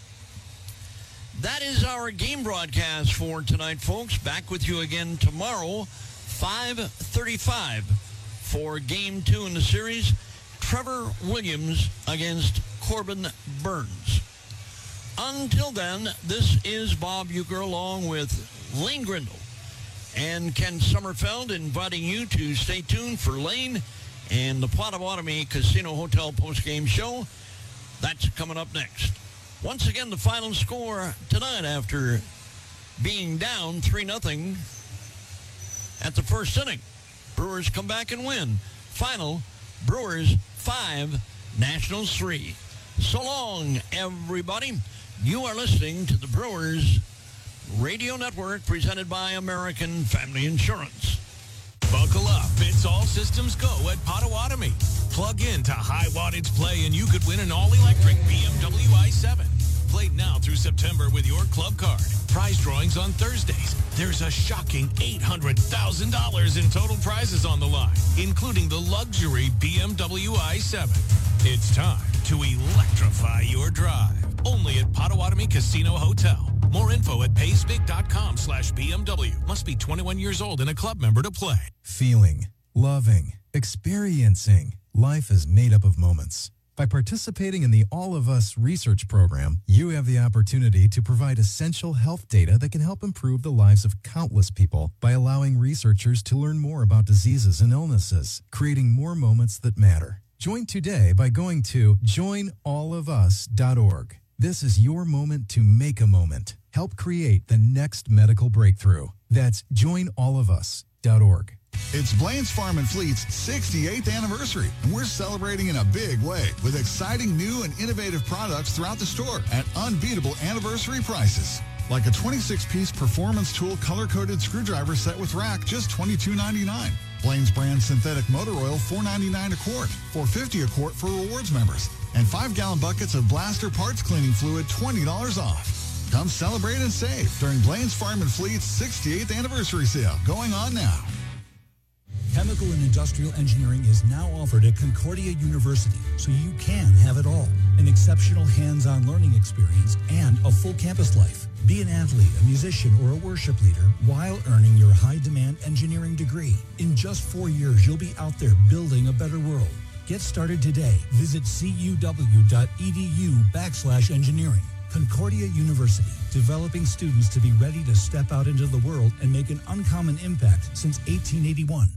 That is our game broadcast for tonight, folks. Back with you again tomorrow, 5:35 for Game 2 in the series. Trevor Williams against Corbin Burns. Until then, this is Bob Uecker along with Lane Grindle and Ken Sommerfeld inviting you to stay tuned for Lane and the Potawatomi Casino Hotel postgame show. That's coming up next. Once again, the final score tonight after being down 3-0 at the first inning. Brewers come back and win. Final, Brewers 5, Nationals 3. So long, everybody. You are listening to the Brewers Radio Network presented by American Family Insurance. Buckle up. It's all systems go at Potawatomi. Plug in to high wattage play and you could win an all-electric BMW i7. Play now through September with your club card. Prize drawings on Thursdays. There's a shocking $800,000 in total prizes on the line, including the luxury BMW i7. It's time to electrify your drive. Only at Potawatomi Casino Hotel. More info at paysbig.com/BMW. Must be 21 years old and a club member to play. Feeling, loving, experiencing. Life is made up of moments. By participating in the All of Us research program, you have the opportunity to provide essential health data that can help improve the lives of countless people by allowing researchers to learn more about diseases and illnesses, creating more moments that matter. Join today by going to joinallofus.org. This is your moment to make a moment. Help create the next medical breakthrough. That's joinallofus.org. It's Blaine's Farm and Fleet's 68th anniversary, and we're celebrating in a big way with exciting new and innovative products throughout the store at unbeatable anniversary prices. Like a 26-piece Performance Tool color-coded screwdriver set with rack, just $22.99. Blaine's brand synthetic motor oil, $4.99 a quart, $4.50 a quart for rewards members. And 5-gallon buckets of Blaster parts cleaning fluid, $20 off. Come celebrate and save during Blaine's Farm and Fleet's 68th anniversary sale going on now. Chemical and industrial engineering is now offered at Concordia University, so you can have it all. An exceptional hands-on learning experience and a full campus life. Be an athlete, a musician, or a worship leader while earning your high-demand engineering degree. In just 4 years, you'll be out there building a better world. Get started today. Visit cuw.edu/engineering. Concordia University, developing students to be ready to step out into the world and make an uncommon impact since 1881.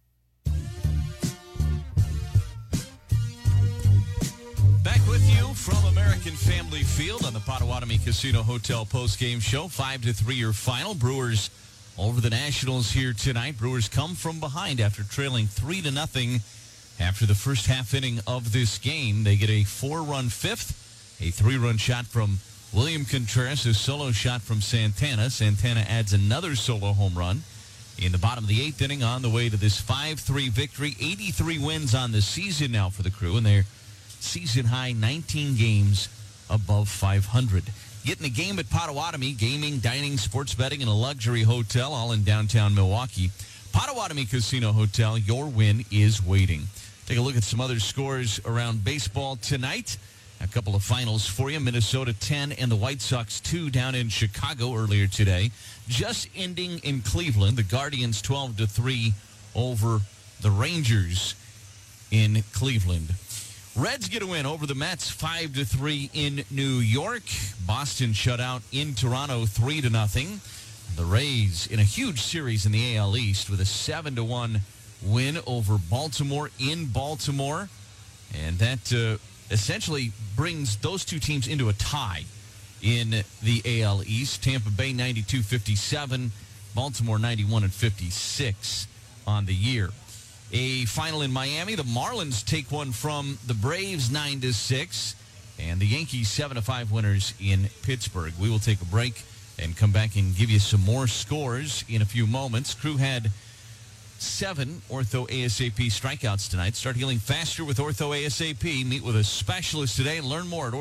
Back with you from American Family Field on the Potawatomi Casino Hotel postgame show. 5-3 your final. Brewers over the Nationals here tonight. Brewers come from behind after trailing 3-0 after the first half inning of this game. They get a 4-run fifth. A 3-run shot from William Contreras, a solo shot from Santana. Santana adds another solo home run in the bottom of the 8th inning on the way to this 5-3 victory. 83 wins on the season now for the Crew, and they're season high 19 games above 500. Getting a game at Potawatomi, gaming, dining, sports betting, and a luxury hotel all in downtown Milwaukee. Potawatomi Casino Hotel, your win is waiting. Take a look at some other scores around baseball tonight. A couple of finals for you. Minnesota 10 and the White Sox 2 down in Chicago earlier today. Just ending in Cleveland. The Guardians 12-3 over the Rangers in Cleveland. Reds get a win over the Mets 5-3 in New York. Boston shut out in Toronto 3-0. The Rays in a huge series in the AL East with a 7-1 win over Baltimore in Baltimore. And that essentially brings those two teams into a tie in the AL East. Tampa Bay 92-57, Baltimore 91-56 on the year. A final in Miami, the Marlins take one from the Braves 9-6, and the Yankees 7-5 winners in Pittsburgh. We will take a break and come back and give you some more scores in a few moments. Crew had 7 Ortho ASAP strikeouts tonight. Start healing faster with Ortho ASAP. Meet with a specialist today and learn more at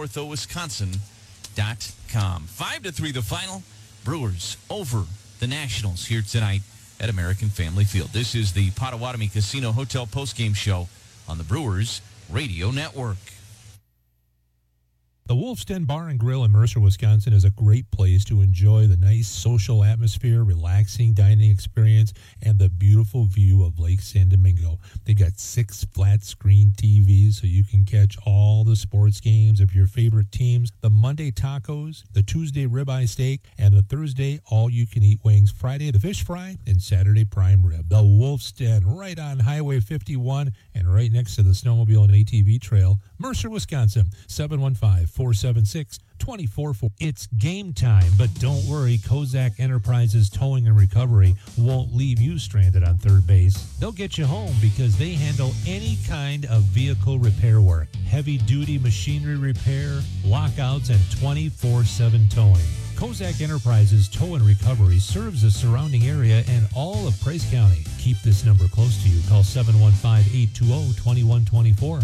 orthowisconsin.com. 5-3 the final. Brewers over the Nationals here tonight at American Family Field. This is the Potawatomi Casino Hotel postgame show on the Brewers Radio Network. The Wolf's Den Bar and Grill in Mercer, Wisconsin is a great place to enjoy the nice social atmosphere, relaxing dining experience, and the beautiful view of Lake San Domingo. They got 6 flat-screen TVs so you can catch all the sports games of your favorite teams, the Monday tacos, the Tuesday ribeye steak, and the Thursday all-you-can-eat wings, Friday the fish fry, and Saturday prime rib. The Wolf's Den, right on Highway 51 and right next to the snowmobile and ATV trail, Mercer, Wisconsin, 715-476-2440. It's game time, but don't worry, Kozak Enterprises Towing and Recovery won't leave you stranded on third base. They'll get you home because they handle any kind of vehicle repair work, heavy-duty machinery repair, lockouts, and 24/7 towing. Kozak Enterprises Tow and Recovery serves the surrounding area and all of Price County. Keep this number close to you. Call 715-820-2124.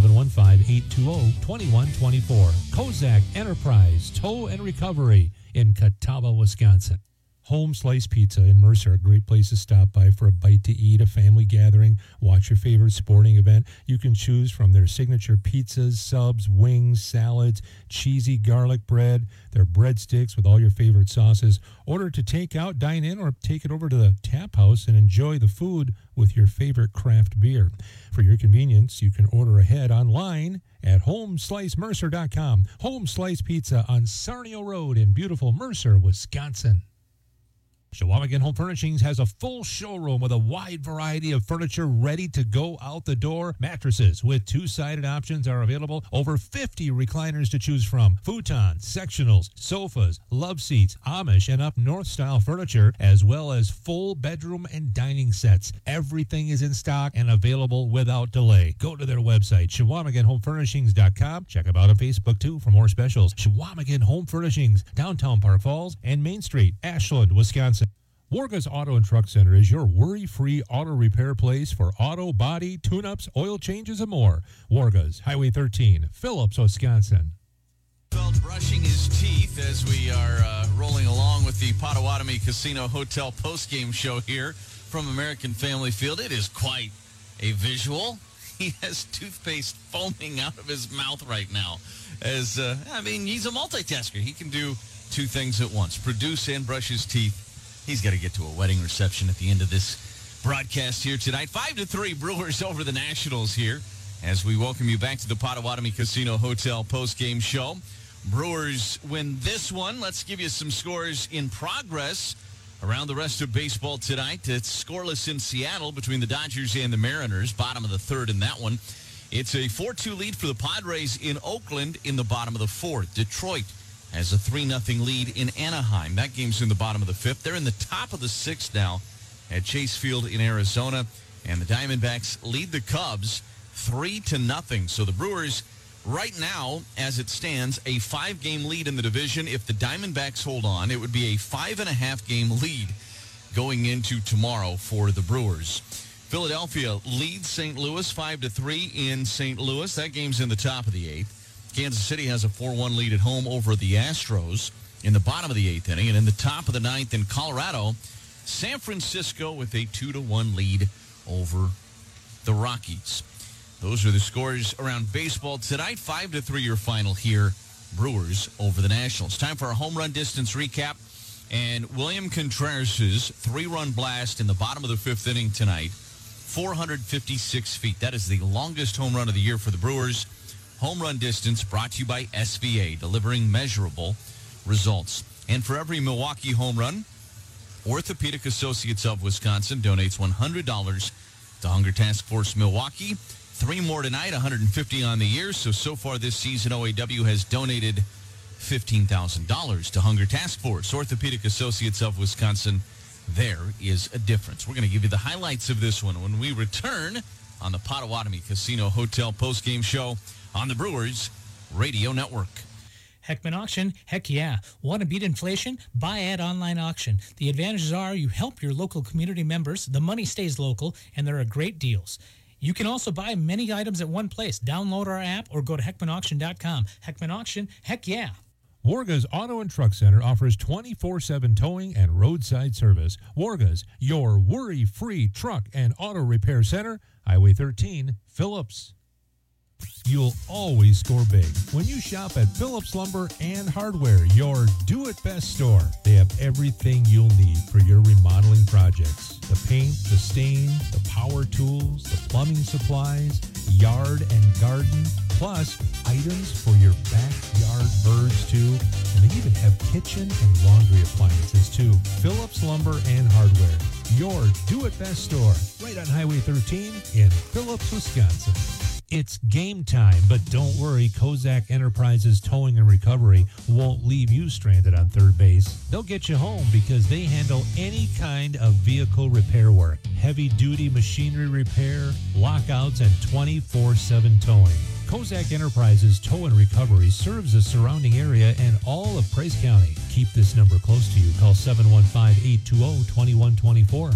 715-820-2124. Kozak Enterprise Tow and Recovery in Catawba, Wisconsin. Home Slice Pizza in Mercer, a great place to stop by for a bite to eat, a family gathering, watch your favorite sporting event. You can choose from their signature pizzas, subs, wings, salads, cheesy garlic bread, their breadsticks with all your favorite sauces. Order to take out, dine in, or take it over to the tap house and enjoy the food with your favorite craft beer. For your convenience, you can order ahead online at homeslicemercer.com. Home Slice Pizza on Sarnio Road in beautiful Mercer, Wisconsin. Chequamegon Home Furnishings has a full showroom with a wide variety of furniture ready to go out the door. Mattresses with 2-sided options are available. Over 50 recliners to choose from. Futons, sectionals, sofas, love seats, Amish and up north style furniture, as well as full bedroom and dining sets. Everything is in stock and available without delay. Go to their website, ChequamegonHomeFurnishings.com. Check them out on Facebook too for more specials. Chequamegon Home Furnishings, downtown Park Falls and Main Street, Ashland, Wisconsin. Warga's Auto and Truck Center is your worry-free auto repair place for auto, body, tune-ups, oil changes, and more. Warga's, Highway 13, Phillips, Wisconsin. Felt brushing his teeth as we are rolling along with the Potawatomi Casino Hotel postgame show here from American Family Field. It is quite a visual. He has toothpaste foaming out of his mouth right now. He's a multitasker. He can do 2 things at once, produce and brush his teeth. He's got to get to a wedding reception at the end of this broadcast here tonight. 5-3 Brewers over the Nationals here as we welcome you back to the Potawatomi Casino Hotel postgame show. Brewers win this one. Let's give you some scores in progress around the rest of baseball tonight. It's scoreless in Seattle between the Dodgers and the Mariners, bottom of the third in that one. It's a 4-2 lead for the Padres in Oakland in the bottom of the fourth. Detroit has a 3-0 lead in Anaheim. That game's in the bottom of the fifth. They're in the top of the sixth now at Chase Field in Arizona. And the Diamondbacks lead the Cubs 3-0. So the Brewers, right now, as it stands, a 5-game lead in the division. If the Diamondbacks hold on, it would be a 5.5-game lead going into tomorrow for the Brewers. Philadelphia leads St. Louis 5-3 in St. Louis. That game's in the top of the eighth. Kansas City has a 4-1 lead at home over the Astros in the bottom of the eighth inning. And in the top of the ninth in Colorado, San Francisco with a 2-1 lead over the Rockies. Those are the scores around baseball tonight. 5-3 your final here. Brewers over the Nationals. Time for our home run distance recap. And William Contreras' 3-run blast in the bottom of the fifth inning tonight, 456 feet. That is the longest home run of the year for the Brewers. Home run distance brought to you by SVA, delivering measurable results. And for every Milwaukee home run, Orthopedic Associates of Wisconsin donates $100 to Hunger Task Force Milwaukee. 3 more tonight, $150 on the year. So far this season, OAW has donated $15,000 to Hunger Task Force. Orthopedic Associates of Wisconsin, there is a difference. We're going to give you the highlights of this one when we return on the Potawatomi Casino Hotel postgame show on the Brewers Radio Network. Heckman Auction, heck yeah. Want to beat inflation? Buy at online auction. The advantages are you help your local community members, the money stays local, and there are great deals. You can also buy many items at one place. Download our app or go to heckmanauction.com. Heckman Auction, heck yeah. Warga's Auto and Truck Center offers 24/7 towing and roadside service. Warga's, your worry-free truck and auto repair center, Highway 13, Phillips. You'll always score big when you shop at Phillips Lumber and Hardware, your do-it-best store. They have everything you'll need for your remodeling projects. The paint, the stain, the power tools, the plumbing supplies, yard and garden, plus items for your backyard birds too. And they even have kitchen and laundry appliances too. Phillips Lumber and Hardware, your do-it-best store, right on Highway 13 in Phillips, Wisconsin. It's game time, but don't worry, Kozak Enterprises Towing and Recovery won't leave you stranded on third base. They'll get you home because they handle any kind of vehicle repair work, heavy-duty machinery repair, lockouts, and 24/7 towing. Kozak Enterprises Tow and Recovery serves the surrounding area and all of Price County. Keep this number close to you. Call 715-820-2124.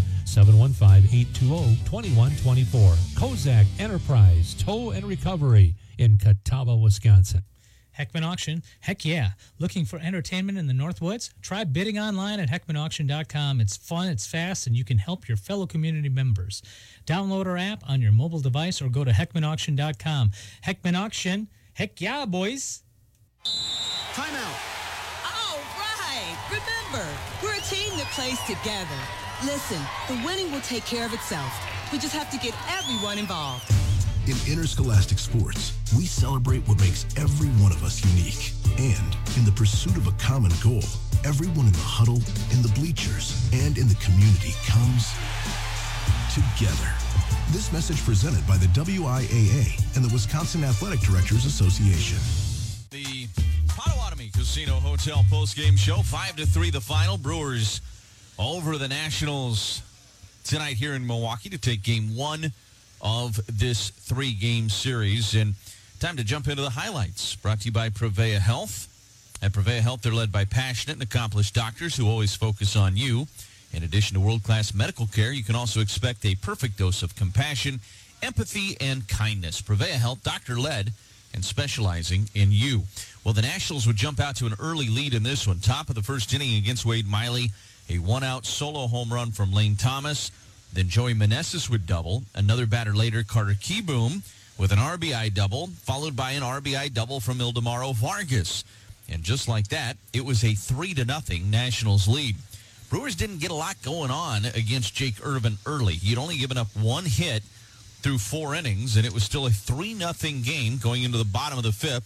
715-820-2124. Kozak Enterprise Tow and Recovery in Catawba, Wisconsin. Heckman Auction, heck yeah. Looking for entertainment in the Northwoods? Try bidding online at heckmanauction.com. It's fun, it's fast, and you can help your fellow community members. Download our app on your mobile device or go to heckmanauction.com. Heckman Auction, heck yeah, boys. Timeout. All right. Remember, we're a team that plays together. Listen, the winning will take care of itself. We just have to get everyone involved. In interscholastic sports, we celebrate what makes every one of us unique. And in the pursuit of a common goal, everyone in the huddle, in the bleachers, and in the community comes together. This message presented by the WIAA and the Wisconsin Athletic Directors Association. The Potawatomi Casino Hotel postgame show, 5-3 the final. Brewers over the Nationals tonight here in Milwaukee to take game one of this 3-game series. And time to jump into the highlights. Brought to you by Prevea Health. At Prevea Health, they're led by passionate and accomplished doctors who always focus on you. In addition to world-class medical care, you can also expect a perfect dose of compassion, empathy, and kindness. Prevea Health, doctor-led and specializing in you. Well, the Nationals would jump out to an early lead in this one. Top of the first inning against Wade Miley, a one-out solo home run from Lane Thomas. Then Joey Meneses would double. Another batter later, Carter Kieboom with an RBI double, followed by an RBI double from Ildemaro Vargas. And just like that, it was a 3-0 Nationals lead. Brewers didn't get a lot going on against Jake Irvin early. He'd only given up one hit through 4 innings, and it was still a 3-0 game going into the bottom of the fifth.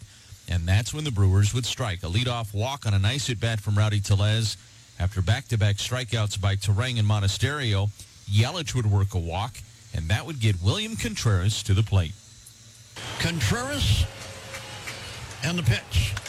and that's when the Brewers would strike. A leadoff walk on a nice at-bat from Rowdy Tellez. After back-to-back strikeouts by Terang and Monasterio, Yelich would work a walk, and that would get William Contreras to the plate. Contreras and the pitch.